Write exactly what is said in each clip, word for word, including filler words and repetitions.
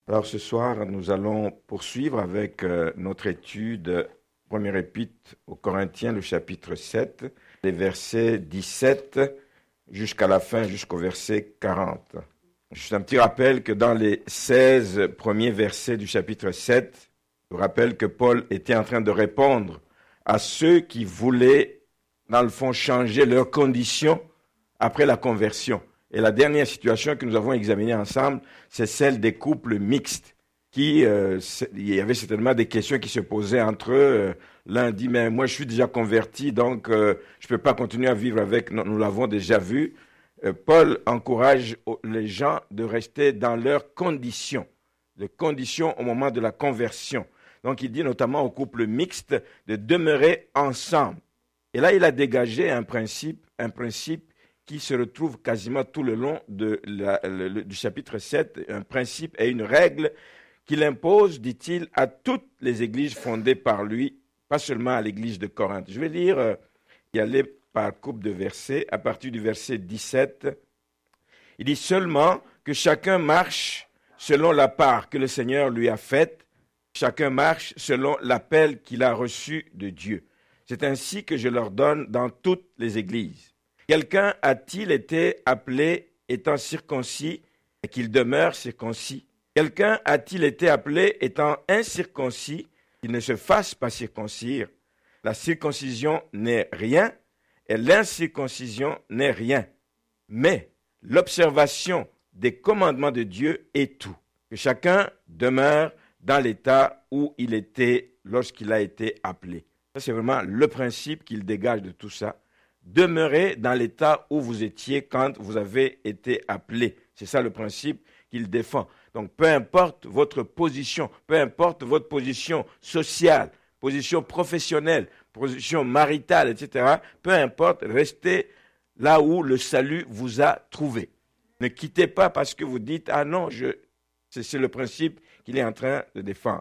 Alors ce soir, nous allons poursuivre avec euh, notre étude, première épître aux Corinthiens, le chapitre sept, les versets dix-sept jusqu'à la fin, jusqu'au verset quarante. Juste un petit rappel que dans les seize premiers versets du chapitre sept, je vous rappelle que Paul était en train de répondre à ceux qui voulaient, dans le fond, changer leurs conditions après la conversion. Et la dernière situation que nous avons examinée ensemble, c'est celle des couples mixtes. Qui, euh, il y avait certainement des questions qui se posaient entre eux. L'un dit, mais moi je suis déjà converti, donc euh, je ne peux pas continuer à vivre avec, nous, nous l'avons déjà vu. Euh, Paul encourage les gens de rester dans leurs conditions, les conditions au moment de la conversion. Donc il dit notamment aux couples mixtes de demeurer ensemble. Et là il a dégagé un principe, un principe qui se retrouve quasiment tout le long de la, le, le, du chapitre sept, un principe et une règle qu'il impose, dit-il, à toutes les églises fondées par lui, pas seulement à l'église de Corinthe. Je vais lire, euh, y aller par couple de versets, à partir du verset dix-sept. Il dit seulement que chacun marche selon la part que le Seigneur lui a faite, chacun marche selon l'appel qu'il a reçu de Dieu. C'est ainsi que je leur donne dans toutes les églises. Quelqu'un a-t-il été appelé étant circoncis et qu'il demeure circoncis? Quelqu'un a-t-il été appelé étant incirconcis qu'il ne se fasse pas circoncire? La circoncision n'est rien et l'incirconcision n'est rien. Mais l'observation des commandements de Dieu est tout. Que chacun demeure dans l'état où il était lorsqu'il a été appelé. Ça, c'est vraiment le principe qu'il dégage de tout ça. Demeurez dans l'état où vous étiez quand vous avez été appelé. C'est ça le principe qu'il défend. Donc, peu importe votre position, peu importe votre position sociale, position professionnelle, position maritale, et cetera, peu importe, restez là où le salut vous a trouvé. Ne quittez pas parce que vous dites « Ah non, je... » c'est, c'est le principe qu'il est en train de défendre.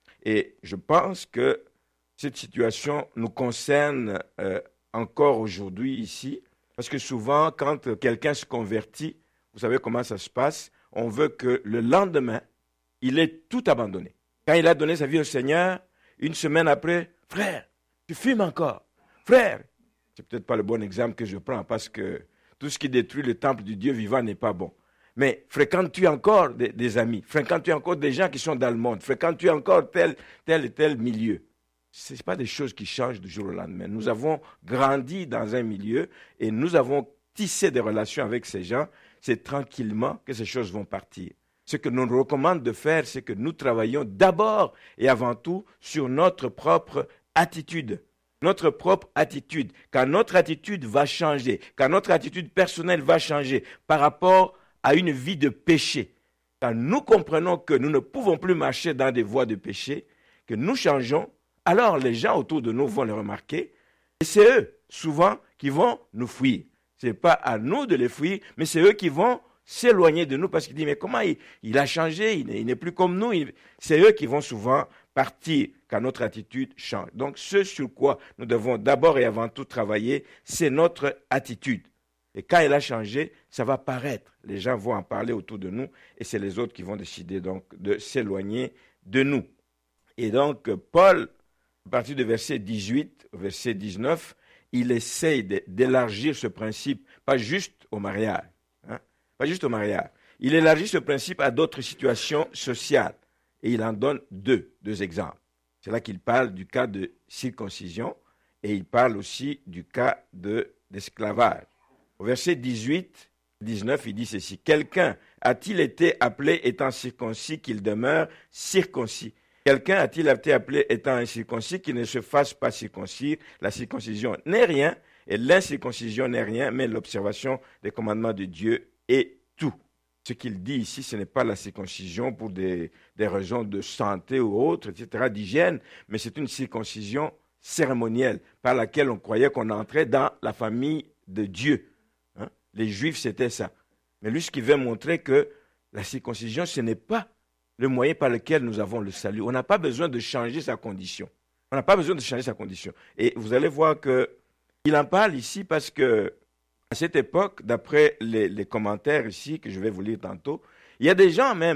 Et je pense que cette situation nous concerne euh, encore aujourd'hui ici, parce que souvent, quand quelqu'un se convertit, vous savez comment ça se passe, on veut que le lendemain, il ait tout abandonné. Quand il a donné sa vie au Seigneur, une semaine après, « Frère, tu fumes encore. Frère, c'est peut-être pas le bon exemple que je prends, parce que tout ce qui détruit le temple du Dieu vivant n'est pas bon. Mais fréquentes-tu encore des, des amis? Fréquentes-tu encore des gens qui sont dans le monde? Fréquentes-tu encore tel, tel et tel milieu? » Ce n'est pas des choses qui changent du jour au lendemain. Nous avons grandi dans un milieu et nous avons tissé des relations avec ces gens. C'est tranquillement que ces choses vont partir. Ce que nous nous recommande de faire, c'est que nous travaillions d'abord et avant tout sur notre propre attitude. Notre propre attitude. Quand notre attitude va changer, quand notre attitude personnelle va changer par rapport à une vie de péché, quand nous comprenons que nous ne pouvons plus marcher dans des voies de péché, que nous changeons, alors les gens autour de nous vont le remarquer. Et c'est eux, souvent, qui vont nous fuir. Ce n'est pas à nous de les fuir, mais c'est eux qui vont s'éloigner de nous parce qu'ils disent, mais comment il, il a changé, il n'est, il n'est plus comme nous. Il... C'est eux qui vont souvent partir quand notre attitude change. Donc ce sur quoi nous devons d'abord et avant tout travailler, c'est notre attitude. Et quand elle a changé, ça va paraître. Les gens vont en parler autour de nous et c'est les autres qui vont décider donc de s'éloigner de nous. Et donc Paul, à partir du verset dix-huit au verset dix-neuf, il essaye de, d'élargir ce principe, pas juste au mariage, hein, pas juste au mariage. Il élargit ce principe à d'autres situations sociales et il en donne deux, deux exemples. C'est là qu'il parle du cas de circoncision et il parle aussi du cas de, d'esclavage. Au verset dix-huit, dix-neuf, il dit ceci. Quelqu'un a-t-il été appelé étant circoncis qu'il demeure circoncis? Quelqu'un a-t-il été appelé étant incirconcis qu'il ne se fasse pas circoncire? La circoncision n'est rien et l'incirconcision n'est rien, mais l'observation des commandements de Dieu est tout. Ce qu'il dit ici, ce n'est pas la circoncision pour des, des raisons de santé ou autres, et cetera, d'hygiène, mais c'est une circoncision cérémonielle par laquelle on croyait qu'on entrait dans la famille de Dieu. Hein? Les Juifs, c'était ça. Mais lui, ce qu'il veut montrer que la circoncision, ce n'est pas le moyen par lequel nous avons le salut. On n'a pas besoin de changer sa condition. On n'a pas besoin de changer sa condition. Et vous allez voir qu'il en parle ici parce que à cette époque, d'après les, les commentaires ici, que je vais vous lire tantôt, il y a des gens même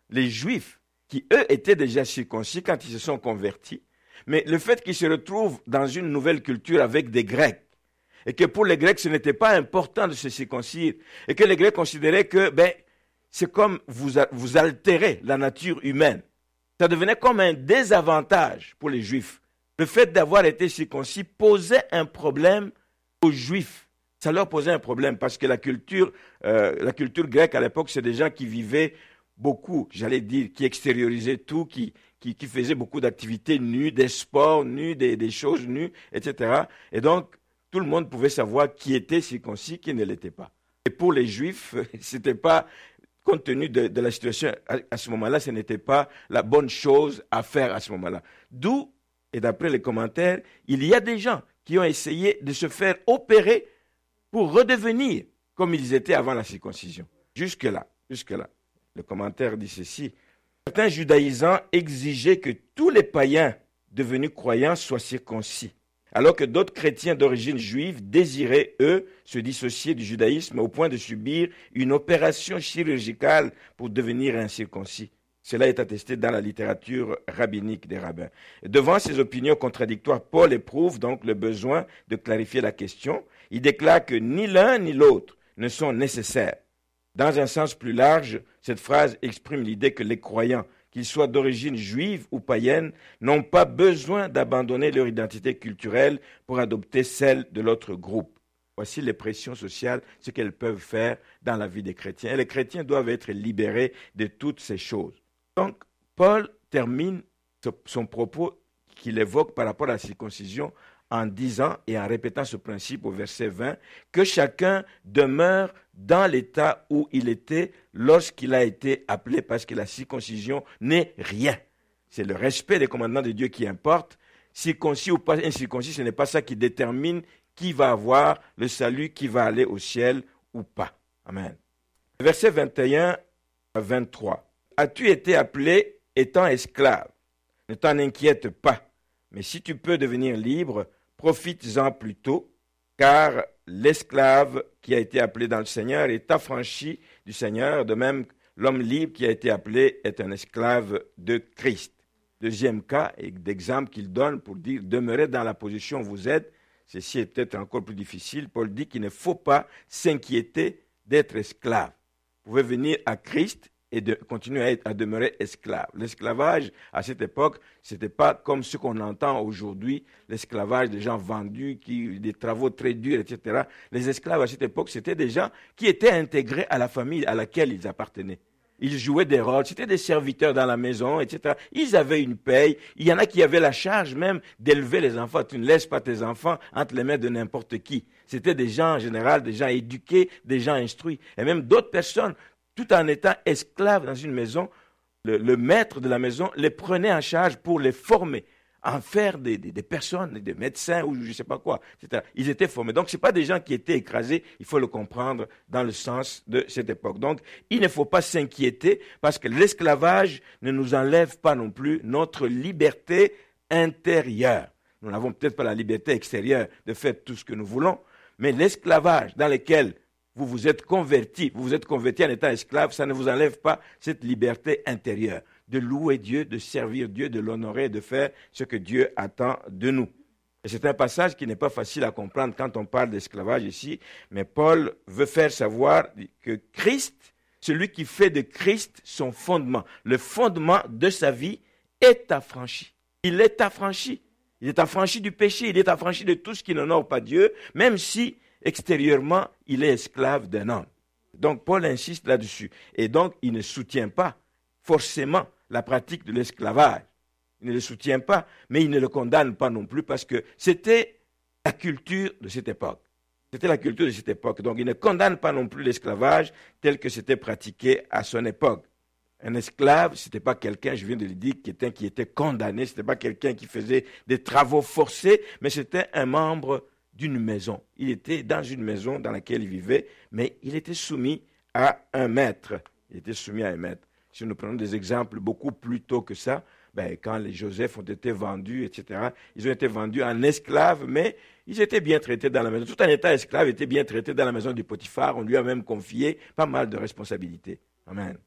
les Juifs, qui eux étaient déjà circoncis quand ils se sont convertis, mais le fait qu'ils se retrouvent dans une nouvelle culture avec des Grecs, et que pour les Grecs, ce n'était pas important de se circoncire, et que les Grecs considéraient que ben, c'est comme vous, vous altérez la nature humaine. Ça devenait comme un désavantage pour les Juifs. Le fait d'avoir été circoncis posait un problème aux Juifs. Ça leur posait un problème parce que la culture, euh, la culture grecque à l'époque, c'est des gens qui vivaient beaucoup, j'allais dire, qui extériorisaient tout, qui, qui, qui faisaient beaucoup d'activités nues, des sports nus, des, des choses nues, et cetera. Et donc, tout le monde pouvait savoir qui était circoncis, qui ne l'était pas. Et pour les Juifs, c'était pas, compte tenu de, de la situation à, à ce moment-là, ce n'était pas la bonne chose à faire à ce moment-là. D'où, et d'après les commentaires, il y a des gens qui ont essayé de se faire opérer pour redevenir comme ils étaient avant la circoncision. Jusque-là, jusque-là. Le commentaire dit ceci. Certains judaïsants exigeaient que tous les païens devenus croyants soient circoncis, alors que d'autres chrétiens d'origine juive désiraient, eux, se dissocier du judaïsme au point de subir une opération chirurgicale pour devenir incirconcis. Cela est attesté dans la littérature rabbinique des rabbins. Devant ces opinions contradictoires, Paul éprouve donc le besoin de clarifier la question. Il déclare que ni l'un ni l'autre ne sont nécessaires. Dans un sens plus large, cette phrase exprime l'idée que les croyants, qu'ils soient d'origine juive ou païenne, n'ont pas besoin d'abandonner leur identité culturelle pour adopter celle de l'autre groupe. Voici les pressions sociales, ce qu'elles peuvent faire dans la vie des chrétiens. Et les chrétiens doivent être libérés de toutes ces choses. Donc, Paul termine son propos qu'il évoque par rapport à la circoncision en disant et en répétant ce principe au verset vingt, que chacun demeure dans l'état où il était lorsqu'il a été appelé, parce que la circoncision n'est rien. C'est le respect des commandements de Dieu qui importe. Circoncis ou pas incirconcis, ce n'est pas ça qui détermine qui va avoir le salut, qui va aller au ciel ou pas. Amen. Verset vingt et un à vingt-trois. As-tu été appelé étant esclave? Ne t'en inquiète pas. Mais si tu peux devenir libre, profites-en plutôt, car l'esclave qui a été appelé dans le Seigneur est affranchi du Seigneur, de même l'homme libre qui a été appelé est un esclave de Christ. Deuxième cas d'exemple qu'il donne pour dire demeurez dans la position où vous êtes. Ceci est peut-être encore plus difficile. Paul dit qu'il ne faut pas s'inquiéter d'être esclave. Vous pouvez venir à Christ et de continuer à, être, à demeurer esclave. L'esclavage, à cette époque, ce n'était pas comme ce qu'on entend aujourd'hui, l'esclavage des gens vendus, qui, des travaux très durs, et cetera. Les esclaves, à cette époque, c'était des gens qui étaient intégrés à la famille à laquelle ils appartenaient. Ils jouaient des rôles, c'était des serviteurs dans la maison, et cetera. Ils avaient une paye. Il y en a qui avaient la charge même d'élever les enfants. Tu ne laisses pas tes enfants entre les mains de n'importe qui. C'était des gens, en général, des gens éduqués, des gens instruits. Et même d'autres personnes, tout en étant esclaves dans une maison, le, le maître de la maison les prenait en charge pour les former, en faire des, des, des personnes, des médecins ou je ne sais pas quoi, et cetera. Ils étaient formés. Donc, ce n'est pas des gens qui étaient écrasés, il faut le comprendre dans le sens de cette époque. Donc, il ne faut pas s'inquiéter parce que l'esclavage ne nous enlève pas non plus notre liberté intérieure. Nous n'avons peut-être pas la liberté extérieure de faire tout ce que nous voulons, mais l'esclavage dans lequel vous vous êtes converti, vous vous êtes converti en étant esclave, ça ne vous enlève pas cette liberté intérieure de louer Dieu, de servir Dieu, de l'honorer, de faire ce que Dieu attend de nous. Et c'est un passage qui n'est pas facile à comprendre quand on parle d'esclavage ici, mais Paul veut faire savoir que Christ, celui qui fait de Christ son fondement, le fondement de sa vie, est affranchi. Il est affranchi. Il est affranchi du péché, il est affranchi de tout ce qui n'honore pas Dieu, même si extérieurement, il est esclave d'un homme. Donc, Paul insiste là-dessus. Et donc, il ne soutient pas forcément la pratique de l'esclavage. Il ne le soutient pas, mais il ne le condamne pas non plus parce que c'était la culture de cette époque. C'était la culture de cette époque. Donc, il ne condamne pas non plus l'esclavage tel que c'était pratiqué à son époque. Un esclave, ce n'était pas quelqu'un, je viens de le dire, qui était, qui était condamné. Ce n'était pas quelqu'un qui faisait des travaux forcés, mais c'était un membre d'une maison. Il était dans une maison dans laquelle il vivait, mais il était soumis à un maître. Il était soumis à un maître. Si nous prenons des exemples beaucoup plus tôt que ça, ben, quand les Joseph ont été vendus, et cetera, ils ont été vendus en esclaves, mais ils étaient bien traités dans la maison. Tout un état esclave était bien traité dans la maison du Potiphar. On lui a même confié pas mal de responsabilités. Amen.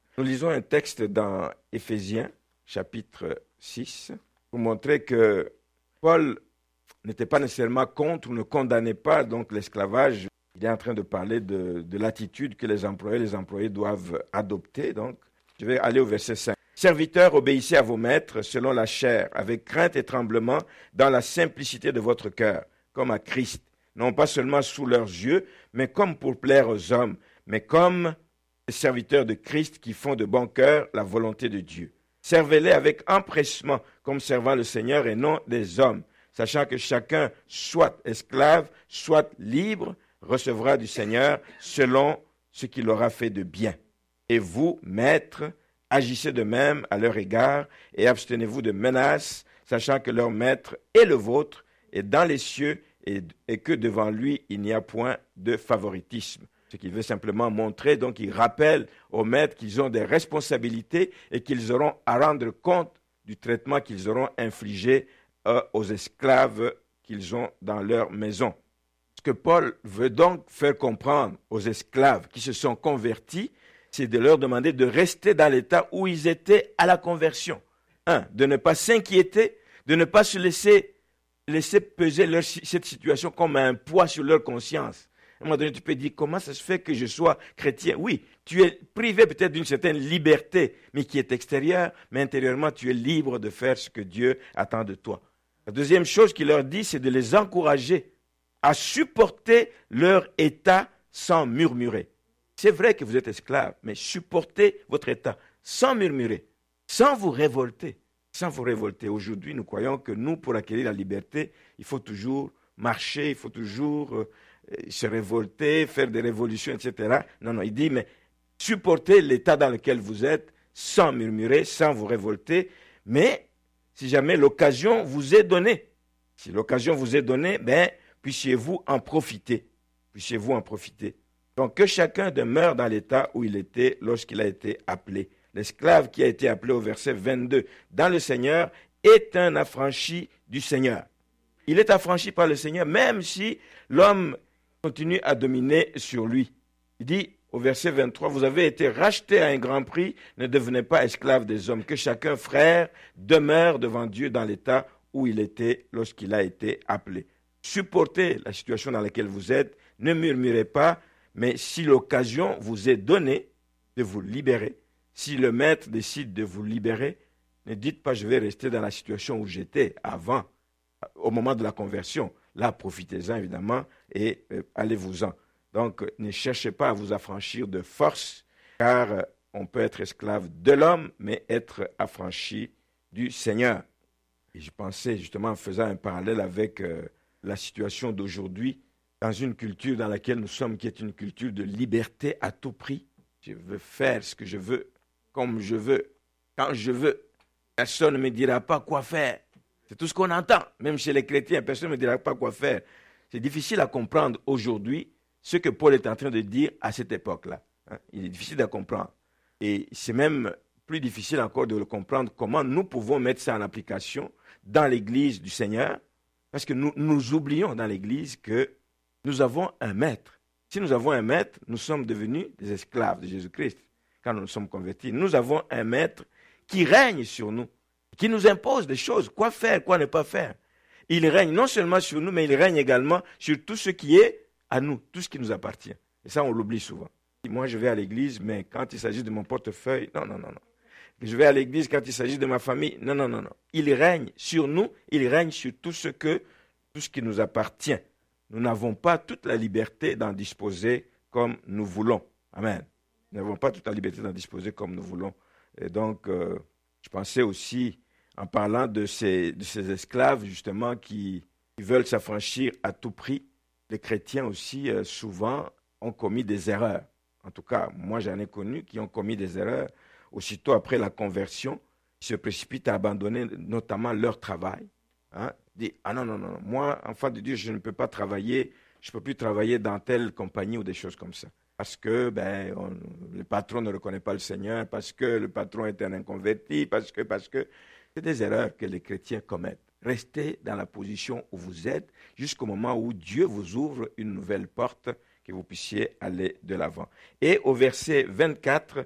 Nous lisons un texte dans Éphésiens, chapitre six, pour montrer que Paul n'était pas nécessairement contre ou ne condamnait pas donc l'esclavage. Il est en train de parler de, de l'attitude que les employés les employés doivent adopter. Donc, je vais aller au verset cinq. Serviteurs, obéissez à vos maîtres selon la chair, avec crainte et tremblement, dans la simplicité de votre cœur, comme à Christ, non pas seulement sous leurs yeux, mais comme pour plaire aux hommes, mais comme les serviteurs de Christ qui font de bon cœur la volonté de Dieu. Servez-les avec empressement, comme servant le Seigneur et non des hommes, sachant que chacun, soit esclave, soit libre, recevra du Seigneur selon ce qu'il aura fait de bien. Et vous, maîtres, agissez de même à leur égard et abstenez-vous de menaces, sachant que leur maître est le vôtre, et dans les cieux, et, et que devant lui, il n'y a point de favoritisme. Ce qu'il veut simplement montrer, donc il rappelle aux maîtres qu'ils ont des responsabilités et qu'ils auront à rendre compte du traitement qu'ils auront infligé euh, aux esclaves qu'ils ont dans leur maison. Ce que Paul veut donc faire comprendre aux esclaves qui se sont convertis, c'est de leur demander de rester dans l'état où ils étaient à la conversion. Un, de ne pas s'inquiéter, de ne pas se laisser, laisser peser leur, cette situation comme un poids sur leur conscience. À un moment donné, tu peux dire, comment ça se fait que je sois chrétien? Oui, tu es privé peut-être d'une certaine liberté, mais qui est extérieure, mais intérieurement, tu es libre de faire ce que Dieu attend de toi. La deuxième chose qu'il leur dit, c'est de les encourager à supporter leur état sans murmurer. C'est vrai que vous êtes esclaves, mais supportez votre état sans murmurer, sans vous révolter, sans vous révolter. Aujourd'hui, nous croyons que nous, pour acquérir la liberté, il faut toujours marcher, il faut toujours euh, se révolter, faire des révolutions, et cetera. Non, non, il dit, mais supportez l'état dans lequel vous êtes, sans murmurer, sans vous révolter, mais si jamais l'occasion vous est donnée, si l'occasion vous est donnée, ben, puissiez-vous en profiter, puissiez-vous en profiter. Donc, que chacun demeure dans l'état où il était lorsqu'il a été appelé. L'esclave qui a été appelé au verset vingt-deux, dans le Seigneur, est un affranchi du Seigneur. Il est affranchi par le Seigneur, même si l'homme continue à dominer sur lui. Il dit au verset vingt-trois, vous avez été rachetés à un grand prix, ne devenez pas esclaves des hommes. Que chacun, frère, demeure devant Dieu dans l'état où il était lorsqu'il a été appelé. Supportez la situation dans laquelle vous êtes, ne murmurez pas, mais si l'occasion vous est donnée de vous libérer, si le maître décide de vous libérer, ne dites pas je vais rester dans la situation où j'étais avant, au moment de la conversion. Là, profitez-en évidemment et euh, allez-vous-en. Donc, euh, ne cherchez pas à vous affranchir de force, car euh, on peut être esclave de l'homme, mais être affranchi du Seigneur. Et je pensais justement en faisant un parallèle avec euh, la situation d'aujourd'hui, dans une culture dans laquelle nous sommes, qui est une culture de liberté à tout prix. Je veux faire ce que je veux, comme je veux, quand je veux. Personne ne me dira pas quoi faire. C'est tout ce qu'on entend. Même chez les chrétiens, personne ne me dira pas quoi faire. C'est difficile à comprendre aujourd'hui ce que Paul est en train de dire à cette époque-là. Hein? Il est difficile à comprendre. Et c'est même plus difficile encore de le comprendre comment nous pouvons mettre ça en application dans l'Église du Seigneur, parce que nous, nous oublions dans l'Église que nous avons un maître. Si nous avons un maître, nous sommes devenus des esclaves de Jésus-Christ quand nous nous sommes convertis. Nous avons un maître qui règne sur nous, qui nous impose des choses, quoi faire, quoi ne pas faire. Il règne non seulement sur nous, mais il règne également sur tout ce qui est à nous, tout ce qui nous appartient. Et ça, on l'oublie souvent. Moi, je vais à l'église, mais quand il s'agit de mon portefeuille, non, non, non, non. Je vais à l'église quand il s'agit de ma famille, non, non, non, non. Il règne sur nous, il règne sur tout ce que, tout ce qui nous appartient. Nous n'avons pas toute la liberté d'en disposer comme nous voulons. Amen. Nous n'avons pas toute la liberté d'en disposer comme nous voulons. Et donc, euh, je pensais aussi, en parlant de ces, de ces esclaves, justement, qui, qui veulent s'affranchir à tout prix, les chrétiens aussi, euh, souvent, ont commis des erreurs. En tout cas, moi, j'en ai connu qui ont commis des erreurs. Aussitôt après la conversion, ils se précipitent à abandonner notamment leur travail. Hein, dit, ah non, non, non, moi, enfant de Dieu, je ne peux pas travailler, je ne peux plus travailler dans telle compagnie ou des choses comme ça. Parce que ben, on, le patron ne reconnaît pas le Seigneur, parce que le patron est un inconverti, parce que, parce que, c'est des erreurs que les chrétiens commettent. Restez dans la position où vous êtes jusqu'au moment où Dieu vous ouvre une nouvelle porte, que vous puissiez aller de l'avant. Et au verset vingt-quatre,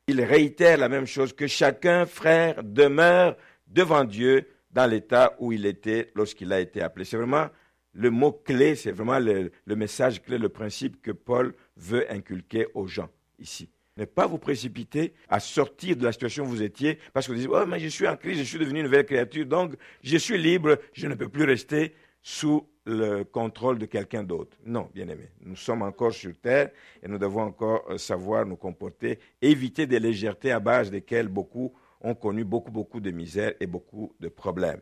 il réitère la même chose, que chacun, frère, demeure devant Dieu dans l'état où il était lorsqu'il a été appelé. C'est vraiment le mot clé, c'est vraiment le, le message clé, le principe que Paul veut inculquer aux gens ici. Ne pas vous précipiter à sortir de la situation où vous étiez parce que vous dites « Oh, mais je suis en Christ, je suis devenu une nouvelle créature, donc je suis libre, je ne peux plus rester sous le contrôle de quelqu'un d'autre. » Non, bien-aimés, nous sommes encore sur terre et nous devons encore savoir nous comporter, éviter des légèretés à base desquelles beaucoup ont connu beaucoup, beaucoup de misère et beaucoup de problèmes.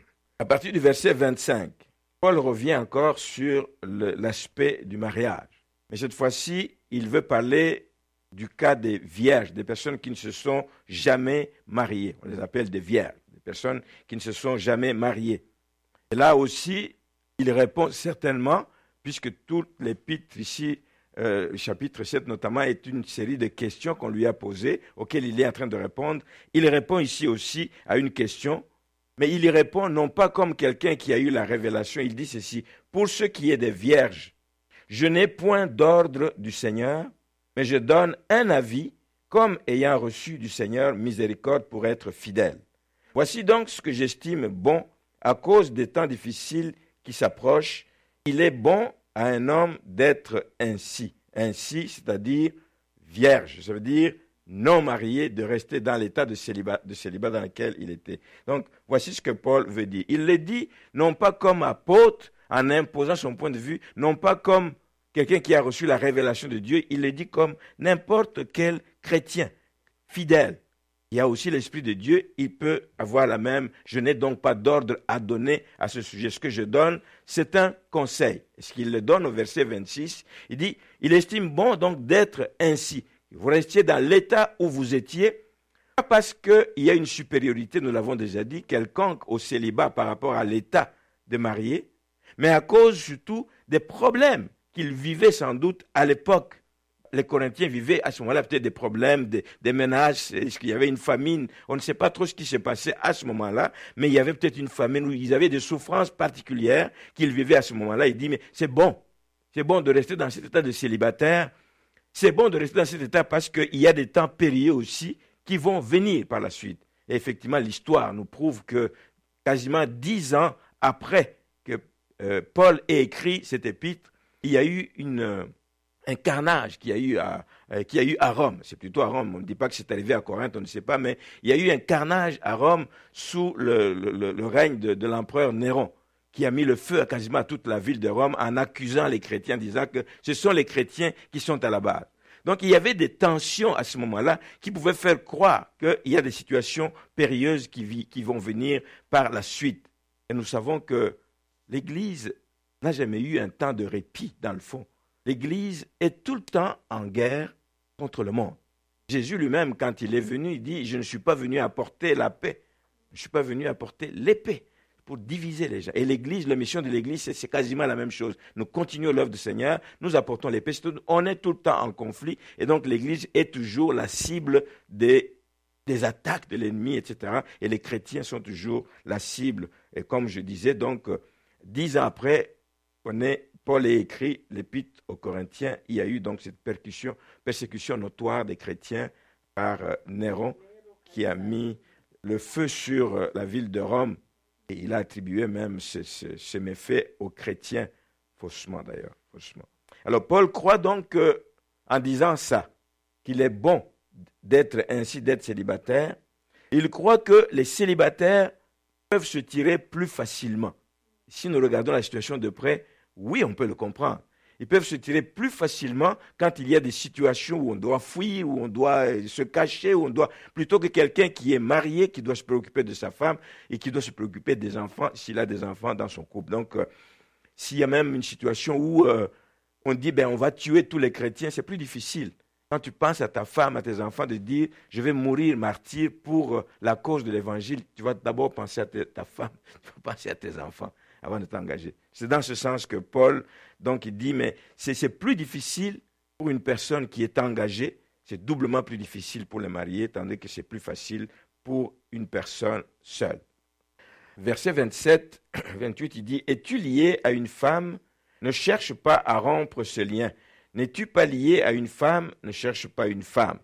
À partir du verset vingt-cinq, Paul revient encore sur le, l'aspect du mariage. Mais cette fois-ci, il veut parler du cas des vierges, des personnes qui ne se sont jamais mariées. On les appelle des vierges, des personnes qui ne se sont jamais mariées. Et là aussi, il répond certainement, puisque toute l'épître ici, euh, chapitre sept notamment, est une série de questions qu'on lui a posées, auxquelles il est en train de répondre. Il répond ici aussi à une question, mais il y répond non pas comme quelqu'un qui a eu la révélation. Il dit ceci, « Pour ce qui est des vierges, je n'ai point d'ordre du Seigneur, mais je donne un avis comme ayant reçu du Seigneur miséricorde pour être fidèle. Voici donc ce que j'estime bon à cause des temps difficiles qui s'approchent. Il est bon à un homme d'être ainsi. Ainsi, c'est-à-dire vierge. Ça veut dire non marié, de rester dans l'état de célibat, de célibat dans lequel il était. Donc, voici ce que Paul veut dire. Il le dit non pas comme apôtre, en imposant son point de vue, non pas comme quelqu'un qui a reçu la révélation de Dieu, il le dit comme n'importe quel chrétien fidèle. Il y a aussi l'Esprit de Dieu, il peut avoir la même. Je n'ai donc pas d'ordre à donner à ce sujet. Ce que je donne, c'est un conseil. Ce qu'il le donne au verset vingt-six, il dit, il estime bon donc d'être ainsi. Vous restiez dans l'état où vous étiez, pas parce qu'il y a une supériorité, nous l'avons déjà dit, quelconque au célibat par rapport à l'état de marié, mais à cause surtout des problèmes qu'ils vivaient sans doute à l'époque. Les Corinthiens vivaient à ce moment-là peut-être des problèmes, des, des ménages, est-ce qu'il y avait une famine, on ne sait pas trop ce qui s'est passé à ce moment-là, mais il y avait peut-être une famine où ils avaient des souffrances particulières qu'ils vivaient à ce moment-là. Il dit, mais c'est bon, c'est bon de rester dans cet état de célibataire, c'est bon de rester dans cet état parce qu'il y a des temps périlleux aussi qui vont venir par la suite. Et effectivement, l'histoire nous prouve que quasiment dix ans après que euh, Paul ait écrit cette épître, il y a eu une, un carnage qu'il y a eu à, euh, qu'il y a eu à Rome. C'est plutôt à Rome. On ne dit pas que c'est arrivé à Corinthe, on ne sait pas, mais il y a eu un carnage à Rome sous le, le, le règne de, de l'empereur Néron, qui a mis le feu à quasiment à toute la ville de Rome en accusant les chrétiens, disant que ce sont les chrétiens qui sont à la base. Donc il y avait des tensions à ce moment-là qui pouvaient faire croire qu'il y a des situations périlleuses qui, vi- qui vont venir par la suite. Et nous savons que l'Église n'a jamais eu un temps de répit dans le fond. L'Église est tout le temps en guerre contre le monde. Jésus lui-même, quand il est venu, il dit « Je ne suis pas venu apporter la paix, je ne suis pas venu apporter l'épée pour diviser les gens. » Et l'Église, la mission de l'Église, c'est, c'est quasiment la même chose. Nous continuons l'œuvre du Seigneur, nous apportons l'épée. On est tout le temps en conflit et donc l'Église est toujours la cible des, des attaques de l'ennemi, et cetera. Et les chrétiens sont toujours la cible. Et comme je disais, donc, dix ans après, on est, Paul a écrit l'épître aux Corinthiens. Il y a eu donc cette persécution, persécution notoire des chrétiens par euh, Néron qui a mis le feu sur euh, la ville de Rome et il a attribué même ce, ce, ce méfait aux chrétiens, faussement d'ailleurs. Faussement. Alors Paul croit donc que, en disant ça, qu'il est bon d'être ainsi, d'être célibataire. Il croit que les célibataires peuvent se tirer plus facilement. Si nous regardons la situation de près, oui, on peut le comprendre. Ils peuvent se tirer plus facilement quand il y a des situations où on doit fuir, où on doit se cacher, où on doit, plutôt que quelqu'un qui est marié, qui doit se préoccuper de sa femme et qui doit se préoccuper des enfants, s'il a des enfants dans son couple. Donc, euh, s'il y a même une situation où euh, on dit, ben, on va tuer tous les chrétiens, c'est plus difficile. Quand tu penses à ta femme, à tes enfants, de dire, je vais mourir martyr pour euh, la cause de l'évangile, tu vas d'abord penser à te, ta femme, tu vas penser à tes enfants avant de t'engager. C'est dans ce sens que Paul, donc, il dit, mais c'est, c'est plus difficile pour une personne qui est engagée, c'est doublement plus difficile pour les mariés, tandis que c'est plus facile pour une personne seule. Verset vingt-sept, vingt-huit, il dit, « Es-tu lié à une femme? Ne cherche pas à rompre ce lien. N'es-tu pas lié à une femme? Ne cherche pas une femme.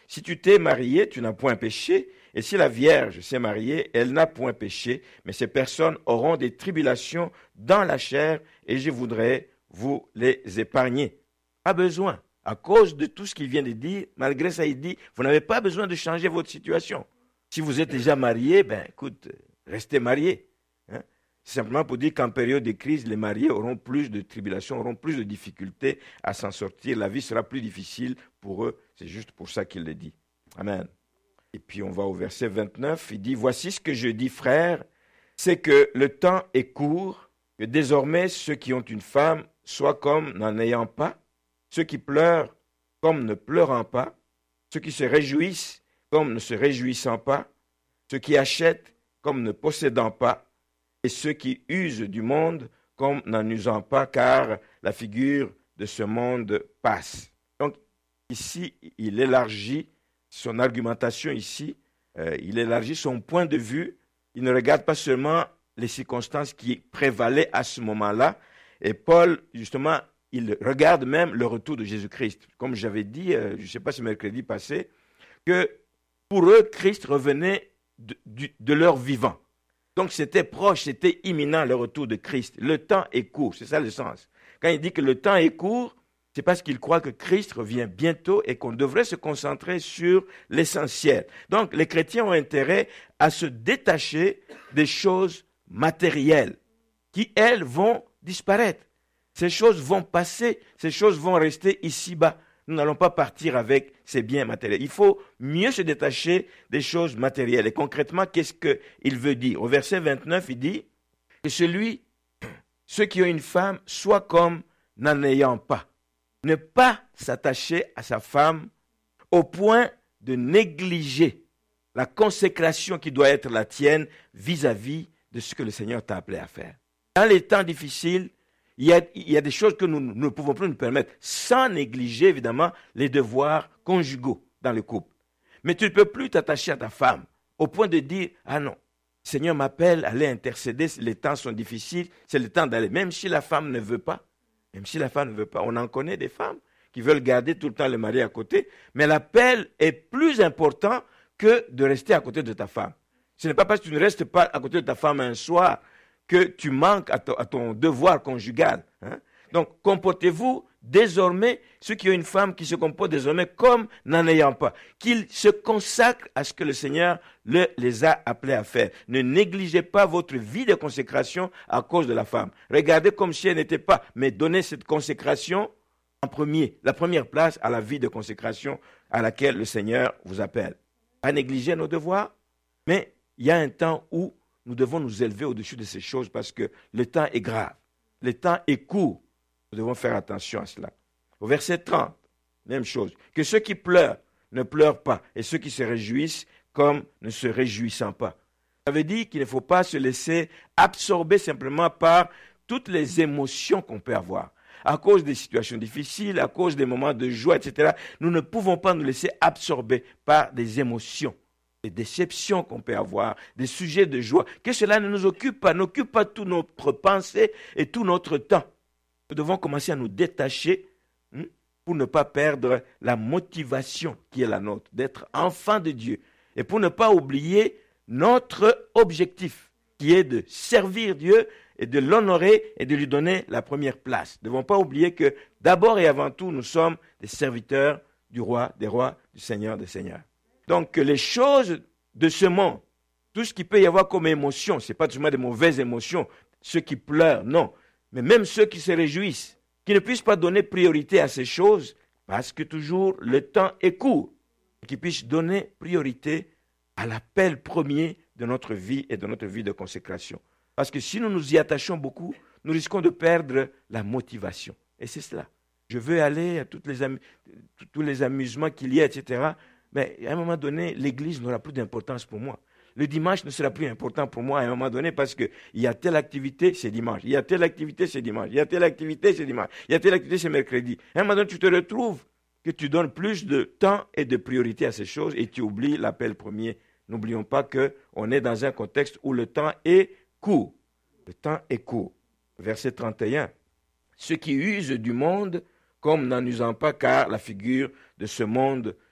Si tu t'es marié, tu n'as point péché. Et si la Vierge s'est mariée, elle n'a point péché. Mais ces personnes auront des tribulations dans la chair et je voudrais vous les épargner. Pas besoin. À cause de tout ce qu'il vient de dire, malgré ça, il dit, vous n'avez pas besoin de changer votre situation. Si vous êtes déjà marié, ben écoute, restez marié. Hein? C'est simplement pour dire qu'en période de crise, les mariés auront plus de tribulations, auront plus de difficultés à s'en sortir. La vie sera plus difficile pour eux. C'est juste pour ça qu'il le dit. Amen. Et puis on va au verset vingt-neuf. Il dit, voici ce que je dis, frères, c'est que le temps est court, que désormais ceux qui ont une femme soient comme n'en ayant pas, ceux qui pleurent comme ne pleurant pas, ceux qui se réjouissent comme ne se réjouissant pas, ceux qui achètent comme ne possédant pas, et ceux qui usent du monde comme n'en usant pas, car la figure de ce monde passe. Donc ici, il élargit son argumentation ici, euh, il élargit son point de vue, il ne regarde pas seulement les circonstances qui prévalaient à ce moment-là, et Paul, justement, il regarde même le retour de Jésus-Christ. Comme j'avais dit, euh, je ne sais pas si mercredi passé, que pour eux, Christ revenait de, de, de leur vivant. Donc c'était proche, c'était imminent le retour de Christ. Le temps est court, c'est ça le sens. Quand il dit que le temps est court, c'est parce qu'il croit que Christ revient bientôt et qu'on devrait se concentrer sur l'essentiel. Donc les chrétiens ont intérêt à se détacher des choses matérielles qui, elles, vont disparaître. Ces choses vont passer, ces choses vont rester ici-bas. Nous n'allons pas partir avec ces biens matériels. Il faut mieux se détacher des choses matérielles. Et concrètement, qu'est-ce qu'il veut dire? Au verset vingt-neuf, il dit que celui, ceux qui ont une femme, soient comme n'en ayant pas. Ne pas s'attacher à sa femme au point de négliger la consécration qui doit être la tienne vis-à-vis de ce que le Seigneur t'a appelé à faire. Dans les temps difficiles, Il y, a, il y a des choses que nous, nous ne pouvons plus nous permettre, sans négliger évidemment les devoirs conjugaux dans le couple. Mais tu ne peux plus t'attacher à ta femme au point de dire, ah non, le Seigneur m'appelle à aller intercéder, les temps sont difficiles, c'est le temps d'aller. Même si la femme ne veut pas, même si la femme ne veut pas, on en connaît des femmes qui veulent garder tout le temps le mari à côté, mais l'appel est plus important que de rester à côté de ta femme. Ce n'est pas parce que tu ne restes pas à côté de ta femme un soir que tu manques à ton, à ton devoir conjugal. Hein? Donc, comportez-vous désormais, ceux qui ont une femme qui se comportent désormais comme n'en ayant pas, qu'ils se consacrent à ce que le Seigneur le, les a appelés à faire. Ne négligez pas votre vie de consécration à cause de la femme. Regardez comme si elle n'était pas, mais donnez cette consécration en premier, la première place à la vie de consécration à laquelle le Seigneur vous appelle. Pas négliger nos devoirs, mais il y a un temps où nous devons nous élever au-dessus de ces choses parce que le temps est grave, le temps est court. Nous devons faire attention à cela. Au verset trente, même chose. Que ceux qui pleurent ne pleurent pas et ceux qui se réjouissent comme ne se réjouissant pas. Ça veut dire qu'il ne faut pas se laisser absorber simplement par toutes les émotions qu'on peut avoir. À cause des situations difficiles, à cause des moments de joie, et cetera, nous ne pouvons pas nous laisser absorber par des émotions. Des déceptions qu'on peut avoir, des sujets de joie, que cela ne nous occupe pas, n'occupe pas toute notre pensée et tout notre temps. Nous devons commencer à nous détacher hein, pour ne pas perdre la motivation qui est la nôtre, d'être enfant de Dieu. Et pour ne pas oublier notre objectif, qui est de servir Dieu et de l'honorer et de lui donner la première place. Nous ne devons pas oublier que d'abord et avant tout, nous sommes des serviteurs du roi, des rois, du Seigneur des seigneurs. Donc, les choses de ce monde, tout ce qui peut y avoir comme émotion, ce n'est pas seulement des mauvaises émotions, ceux qui pleurent, non, mais même ceux qui se réjouissent, qui ne puissent pas donner priorité à ces choses, parce que toujours le temps est court, qui puissent donner priorité à l'appel premier de notre vie et de notre vie de consécration. Parce que si nous nous y attachons beaucoup, nous risquons de perdre la motivation. Et c'est cela. Je veux aller à toutes les am- tous les amusements qu'il y a, et cetera, mais à un moment donné, l'église n'aura plus d'importance pour moi. Le dimanche ne sera plus important pour moi à un moment donné parce qu'il y a telle activité, c'est dimanche. Il y a telle activité, c'est dimanche. Il y a telle activité, c'est dimanche. Il y a telle activité, c'est mercredi. À un moment donné, tu te retrouves que tu donnes plus de temps et de priorité à ces choses et tu oublies l'appel premier. N'oublions pas qu'on est dans un contexte où le temps est court. Le temps est court. Verset trente et un. Ceux qui usent du monde comme n'en usant pas, car la figure de ce monde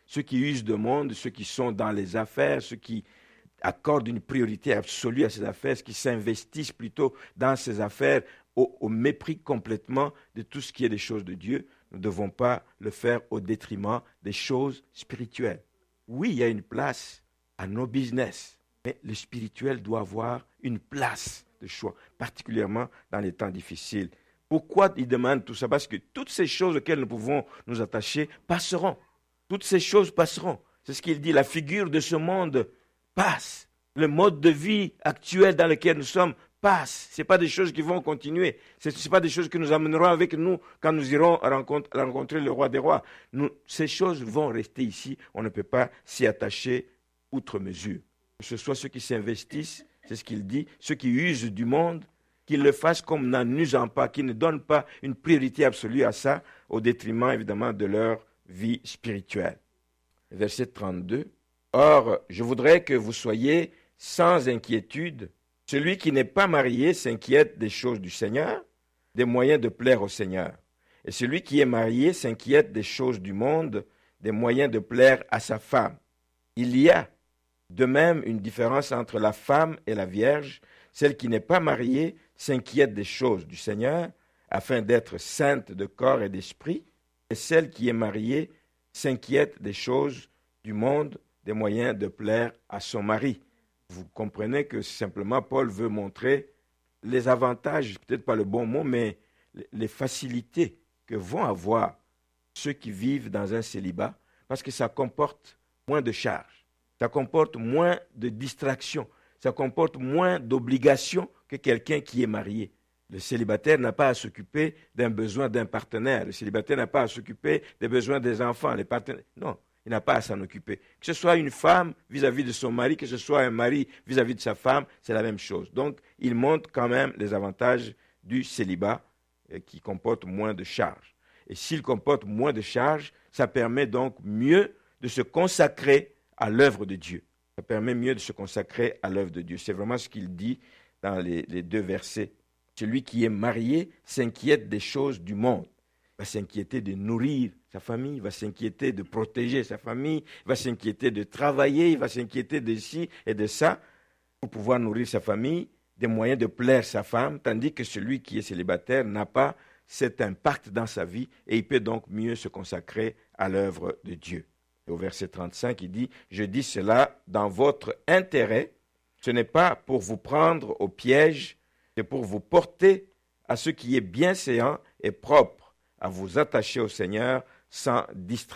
ceux qui usent de monde, ceux qui sont dans les affaires, ceux qui accordent une priorité absolue à ces affaires, ceux qui s'investissent plutôt dans ces affaires au, au mépris complètement de tout ce qui est des choses de Dieu. Nous ne devons pas le faire au détriment des choses spirituelles. Oui, il y a une place à nos business, mais le spirituel doit avoir une place de choix, particulièrement dans les temps difficiles. Pourquoi il demande tout ça? Parce que toutes ces choses auxquelles nous pouvons nous attacher passeront. Toutes ces choses passeront. C'est ce qu'il dit, la figure de ce monde passe. Le mode de vie actuel dans lequel nous sommes passe. Ce n'est pas des choses qui vont continuer. Ce n'est pas des choses que nous amènerons avec nous quand nous irons rencontrer, rencontrer le roi des rois. Nous, ces choses vont rester ici. On ne peut pas s'y attacher outre mesure. Que ce soit ceux qui s'investissent, c'est ce qu'il dit, ceux qui usent du monde, qu'ils le fassent comme n'en usant pas, qu'ils ne donnent pas une priorité absolue à ça, au détriment évidemment de leur vie spirituelle. Verset trente-deux. Or, je voudrais que vous soyez sans inquiétude. Celui qui n'est pas marié s'inquiète des choses du Seigneur, des moyens de plaire au Seigneur. Et celui qui est marié s'inquiète des choses du monde, des moyens de plaire à sa femme. Il y a de même une différence entre la femme et la vierge. Celle qui n'est pas mariée s'inquiète des choses du Seigneur, afin d'être sainte de corps et d'esprit. Et celle qui est mariée s'inquiète des choses du monde, des moyens de plaire à son mari. Vous comprenez que simplement Paul veut montrer les avantages, peut-être pas le bon mot, mais les facilités que vont avoir ceux qui vivent dans un célibat, parce que ça comporte moins de charges, ça comporte moins de distractions, ça comporte moins d'obligations que quelqu'un qui est marié. Le célibataire n'a pas à s'occuper d'un besoin d'un partenaire, le célibataire n'a pas à s'occuper des besoins des enfants, les partenaires. Non. Il n'a pas à s'en occuper. Que ce soit une femme vis-à-vis de son mari, que ce soit un mari vis-à-vis de sa femme, c'est la même chose. Donc, il montre quand même les avantages du célibat eh, qui comporte moins de charges. Et s'il comporte moins de charges, ça permet donc mieux de se consacrer à l'œuvre de Dieu. Ça permet mieux de se consacrer à l'œuvre de Dieu. C'est vraiment ce qu'il dit dans les, les deux versets. Celui qui est marié s'inquiète des choses du monde. Il va s'inquiéter de nourrir sa famille, il va s'inquiéter de protéger sa famille, il va s'inquiéter de travailler, il va s'inquiéter de ci et de ça pour pouvoir nourrir sa famille, des moyens de plaire sa femme, tandis que celui qui est célibataire n'a pas cet impact dans sa vie et il peut donc mieux se consacrer à l'œuvre de Dieu. Et au verset trente-cinq, il dit « Je dis cela dans votre intérêt, ce n'est pas pour vous prendre au piège, c'est pour vous porter à ce qui est bienséant et propre, à vous attacher au Seigneur sans distraction. »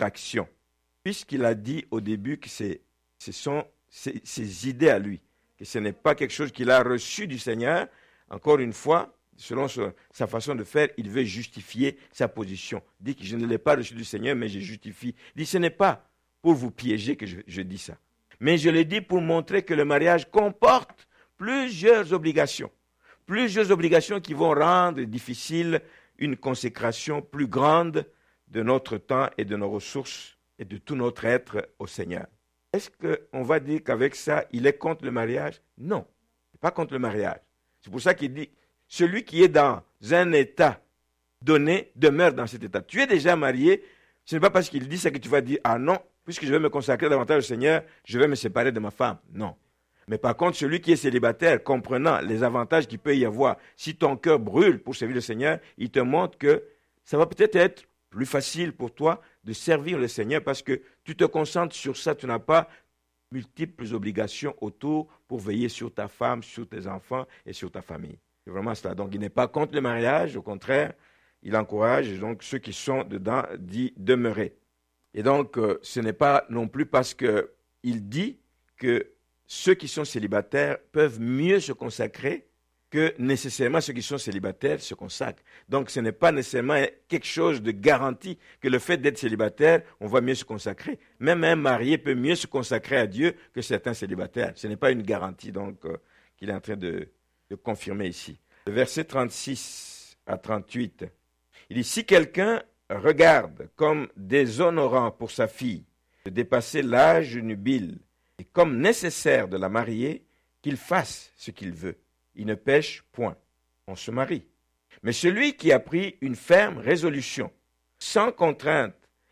Puisqu'il a dit au début que c'est, ce sont ses, ses idées à lui, que ce n'est pas quelque chose qu'il a reçu du Seigneur, encore une fois, selon sa façon de faire, il veut justifier sa position. Il dit que je ne l'ai pas reçu du Seigneur, mais je justifie. Il dit, ce n'est pas pour vous piéger que je, je dis ça, mais je le dis pour montrer que le mariage comporte plusieurs obligations, plusieurs obligations qui vont rendre difficile une consécration plus grande de notre temps et de nos ressources et de tout notre être au Seigneur. Est-ce qu'on va dire qu'avec ça, il est contre le mariage? Non, il n'est pas contre le mariage. C'est pour ça qu'il dit, celui qui est dans un état donné demeure dans cet état. Tu es déjà marié, ce n'est pas parce qu'il dit ça que tu vas dire, ah non, puisque je vais me consacrer davantage au Seigneur, je vais me séparer de ma femme. Non. Mais par contre, celui qui est célibataire, comprenant les avantages qu'il peut y avoir, si ton cœur brûle pour servir le Seigneur, il te montre que ça va peut-être être plus facile pour toi de servir le Seigneur parce que tu te concentres sur ça, tu n'as pas multiples obligations autour pour veiller sur ta femme, sur tes enfants et sur ta famille. C'est vraiment cela. Donc, il n'est pas contre le mariage, au contraire, il encourage donc ceux qui sont dedans d'y demeurer. Et donc, euh, ce n'est pas non plus parce qu'il dit que ceux qui sont célibataires peuvent mieux se consacrer que nécessairement ceux qui sont célibataires se consacrent. Donc ce n'est pas nécessairement quelque chose de garanti que le fait d'être célibataire, on va mieux se consacrer. Même un marié peut mieux se consacrer à Dieu que certains célibataires. Ce n'est pas une garantie donc euh, qu'il est en train de, de confirmer ici. Le verset trente-six à trente-huit, il dit « Si quelqu'un regarde comme déshonorant pour sa fille de dépasser l'âge nubile, et comme nécessaire de la marier, qu'il fasse ce qu'il veut. Il ne pêche point. On se marie. Mais celui qui a pris une ferme résolution, sans contrainte,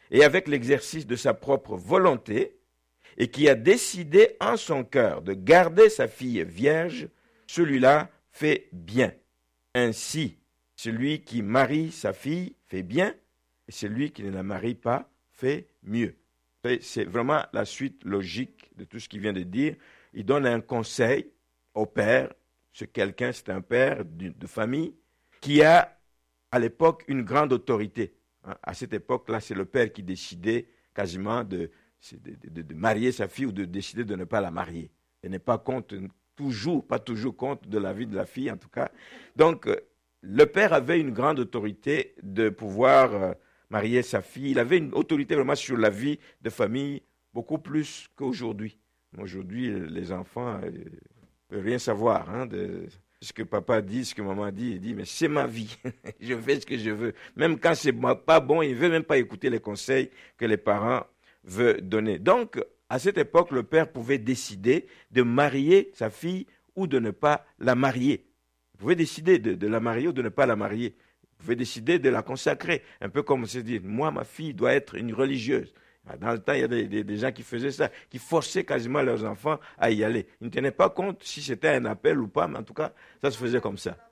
et avec l'exercice de sa propre volonté, et qui a décidé en son cœur de garder sa fille vierge, celui-là fait bien. Ainsi, celui qui marie sa fille fait bien, et celui qui ne la marie pas fait mieux. C'est vraiment la suite logique de tout ce qu'il vient de dire. Il donne un conseil au père. Ce quelqu'un, c'est un père de, de famille qui a à l'époque une grande autorité. À cette époque-là, c'est le père qui décidait quasiment de, de, de, de marier sa fille ou de décider de ne pas la marier. Il n'est pas compte, toujours, pas toujours compte de la vie de la fille en tout cas. Donc, le père avait une grande autorité de pouvoir marier sa fille. Il avait une autorité vraiment sur la vie de famille, beaucoup plus qu'aujourd'hui. Aujourd'hui, les enfants ne euh, peuvent rien savoir hein, de ce que papa dit, ce que maman dit. Il dit, mais c'est ma vie, je fais ce que je veux. Même quand c'est pas bon, il ne veut même pas écouter les conseils que les parents veulent donner. Donc, à cette époque, le père pouvait décider de marier sa fille ou de ne pas la marier. Il pouvait décider de, de la marier ou de ne pas la marier. Il pouvait décider de la consacrer. Un peu comme on se dit, moi, ma fille doit être une religieuse. Dans le temps, il y a des, des, des gens qui faisaient ça, qui forçaient quasiment leurs enfants à y aller. Ils ne tenaient pas compte si c'était un appel ou pas, mais en tout cas, ça se faisait comme ça.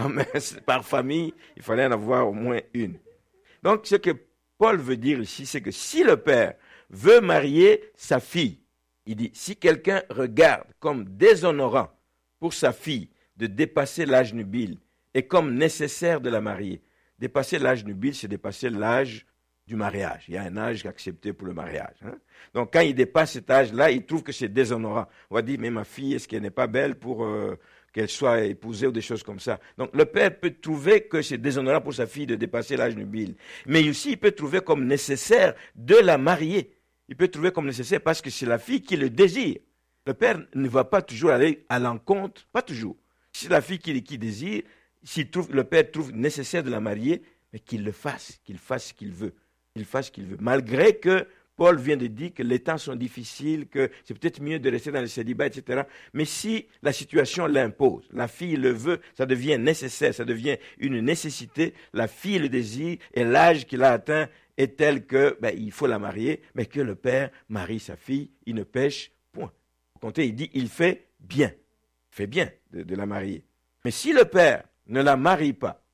Par famille, il fallait en avoir au moins une. Donc, ce que Paul veut dire ici, c'est que si le père veut marier sa fille, il dit, si quelqu'un regarde comme déshonorant pour sa fille de dépasser l'âge nubile et comme nécessaire de la marier, dépasser l'âge nubile, c'est dépasser l'âge du mariage. Il y a un âge accepté pour le mariage. Hein? Donc, quand il dépasse cet âge-là, il trouve que c'est déshonorant. On va dire, mais ma fille, est-ce qu'elle n'est pas belle pour euh, qu'elle soit épousée ou des choses comme ça? Donc, le père peut trouver que c'est déshonorant pour sa fille de dépasser l'âge nubile. Mais aussi, il peut trouver comme nécessaire de la marier. Il peut trouver comme nécessaire parce que c'est la fille qui le désire. Le père ne va pas toujours aller à l'encontre, pas toujours. Si c'est la fille qui, qui désire, s'il trouve, le père trouve nécessaire de la marier, mais qu'il le fasse, qu'il fasse ce qu'il veut. Qu'il fasse ce qu'il veut. Malgré que Paul vient de dire que les temps sont difficiles, que c'est peut-être mieux de rester dans le célibat, et cetera. Mais si la situation l'impose, la fille le veut, ça devient nécessaire, ça devient une nécessité, la fille le désire et l'âge qu'il a atteint est tel que ben, il faut la marier, mais que le père marie sa fille, il ne pêche point. Au contraire, il dit il fait bien, il fait bien de, de la marier. Mais si le père ne la marie pas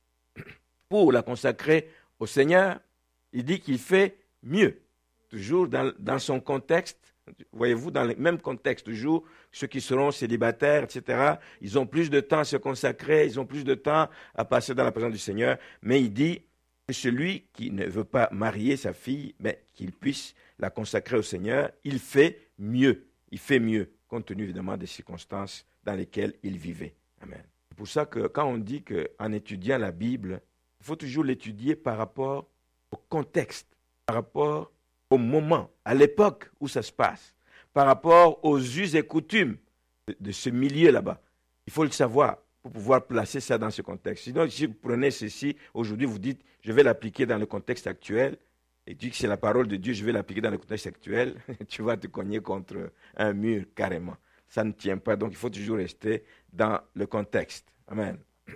pour la consacrer au Seigneur, il dit qu'il fait mieux, toujours dans, dans son contexte, voyez-vous, dans le même contexte, toujours, ceux qui seront célibataires, et cetera, ils ont plus de temps à se consacrer, ils ont plus de temps à passer dans la présence du Seigneur, mais il dit que celui qui ne veut pas marier sa fille, mais qu'il puisse la consacrer au Seigneur, il fait mieux, il fait mieux, compte tenu évidemment des circonstances dans lesquelles il vivait. Amen. C'est pour ça que quand on dit qu'en étudiant la Bible, il faut toujours l'étudier par rapport au contexte, par rapport au moment, à l'époque où ça se passe, par rapport aux us et coutumes de, de ce milieu là-bas. Il faut le savoir pour pouvoir placer ça dans ce contexte. Sinon, si vous prenez ceci, aujourd'hui vous dites, je vais l'appliquer dans le contexte actuel, et tu dis que c'est la parole de Dieu, je vais l'appliquer dans le contexte actuel, tu vas te cogner contre un mur carrément. Ça ne tient pas, donc il faut toujours rester dans le contexte. Amen.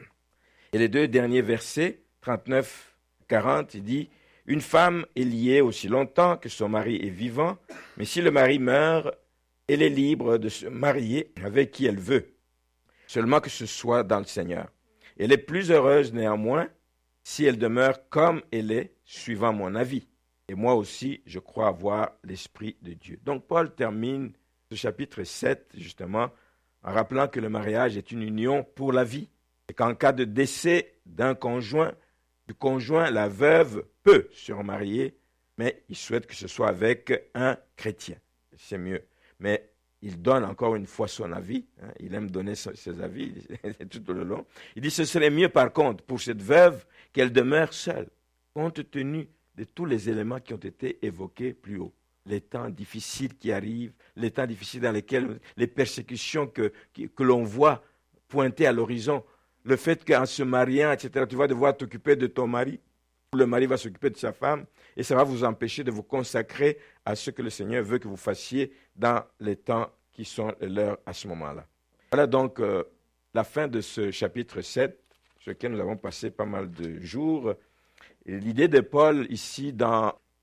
Et les deux derniers versets, trente-neuf quarante, il dit, une femme est liée aussi longtemps que son mari est vivant, mais si le mari meurt, elle est libre de se marier avec qui elle veut, seulement que ce soit dans le Seigneur. Elle est plus heureuse néanmoins si elle demeure comme elle est, suivant mon avis. Et moi aussi, je crois avoir l'Esprit de Dieu. Donc Paul termine ce chapitre sept, justement, en rappelant que le mariage est une union pour la vie, et qu'en cas de décès d'un conjoint, du conjoint, la veuve peut se remarier, mais il souhaite que ce soit avec un chrétien. C'est mieux. Mais il donne encore une fois son avis. Hein, il aime donner ses avis tout le long. Il dit ce serait mieux par contre pour cette veuve qu'elle demeure seule, compte tenu de tous les éléments qui ont été évoqués plus haut. Les temps difficiles qui arrivent, les temps difficiles dans lesquels les persécutions que, que, que l'on voit pointer à l'horizon, le fait qu'en se mariant, et cetera, tu vas devoir t'occuper de ton mari, le mari va s'occuper de sa femme, et ça va vous empêcher de vous consacrer à ce que le Seigneur veut que vous fassiez dans les temps qui sont les leurs à ce moment-là. Voilà donc euh, la fin de ce chapitre sept, sur lequel nous avons passé pas mal de jours. Et l'idée de Paul ici dans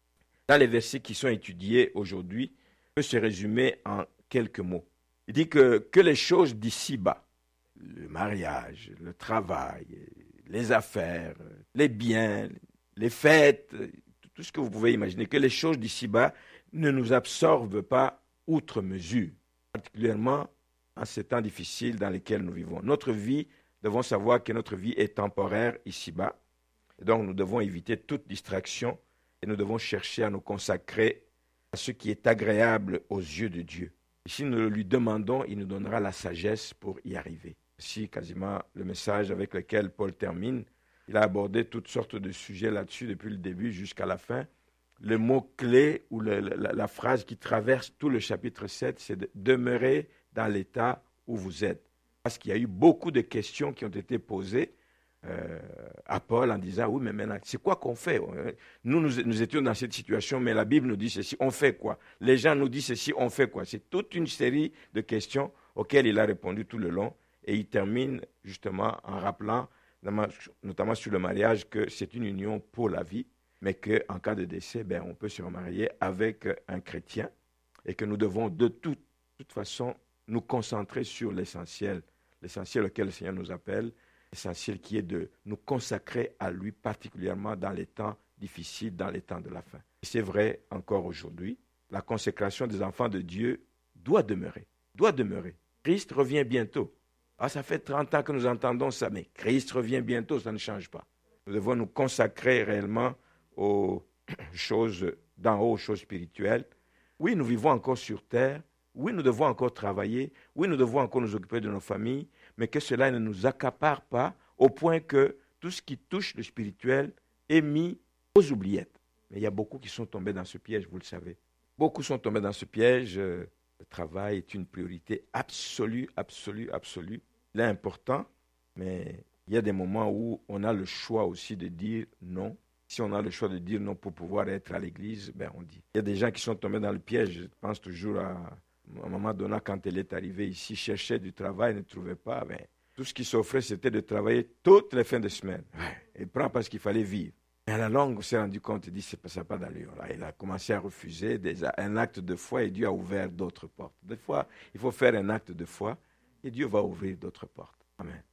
dans les versets qui sont étudiés aujourd'hui, peut se résumer en quelques mots. Il dit que, que les choses d'ici-bas, le mariage, le travail, les affaires, les biens, les fêtes, tout ce que vous pouvez imaginer, que les choses d'ici-bas ne nous absorbent pas outre mesure, particulièrement en ces temps difficiles dans lesquels nous vivons. Notre vie, nous devons savoir que notre vie est temporaire ici-bas, et donc nous devons éviter toute distraction et nous devons chercher à nous consacrer à ce qui est agréable aux yeux de Dieu. Et si nous le lui demandons, il nous donnera la sagesse pour y arriver. C'est quasiment le message avec lequel Paul termine. Il a abordé toutes sortes de sujets là-dessus depuis le début jusqu'à la fin. Le mot-clé ou le, la, la phrase qui traverse tout le chapitre sept, c'est de demeurer dans l'état où vous êtes. Parce qu'il y a eu beaucoup de questions qui ont été posées euh, à Paul en disant, oui, mais maintenant, c'est quoi qu'on fait? Nous, nous, nous étions dans cette situation, mais la Bible nous dit ceci, on fait quoi? Les gens nous disent ceci, on fait quoi? C'est toute une série de questions auxquelles il a répondu tout le long. Et il termine justement en rappelant, notamment sur le mariage, que c'est une union pour la vie, mais qu'en cas de décès, ben, on peut se remarier avec un chrétien et que nous devons de tout, toute façon nous concentrer sur l'essentiel, l'essentiel auquel le Seigneur nous appelle, l'essentiel qui est de nous consacrer à lui, particulièrement dans les temps difficiles, dans les temps de la fin. Et c'est vrai encore aujourd'hui, la consécration des enfants de Dieu doit demeurer, doit demeurer. Christ revient bientôt. Ah, ça fait trente ans que nous entendons ça, mais Christ revient bientôt, ça ne change pas. Nous devons nous consacrer réellement aux choses d'en haut, aux choses spirituelles. Oui, nous vivons encore sur terre. Oui, nous devons encore travailler. Oui, nous devons encore nous occuper de nos familles, mais que cela ne nous accapare pas au point que tout ce qui touche le spirituel est mis aux oubliettes. Mais il y a beaucoup qui sont tombés dans ce piège, vous le savez. Beaucoup sont tombés dans ce piège. Le travail est une priorité absolue, absolue, absolue. Il est important, mais il y a des moments où on a le choix aussi de dire non. Si on a le choix de dire non pour pouvoir être à l'église, ben on dit. Il y a des gens qui sont tombés dans le piège. Je pense toujours à, à maman Donna, quand elle est arrivée ici, cherchait du travail, ne trouvait pas. Ben, tout ce qui s'offrait, c'était de travailler toutes les fins de semaine. Elle prend parce qu'il fallait vivre. Et à la longue, on s'est rendu compte, il dit, ça n'a pas d'allure. Là, il a commencé à refuser des, un acte de foi et Dieu a ouvert d'autres portes. Des fois, il faut faire un acte de foi et Dieu va ouvrir d'autres portes. Amen.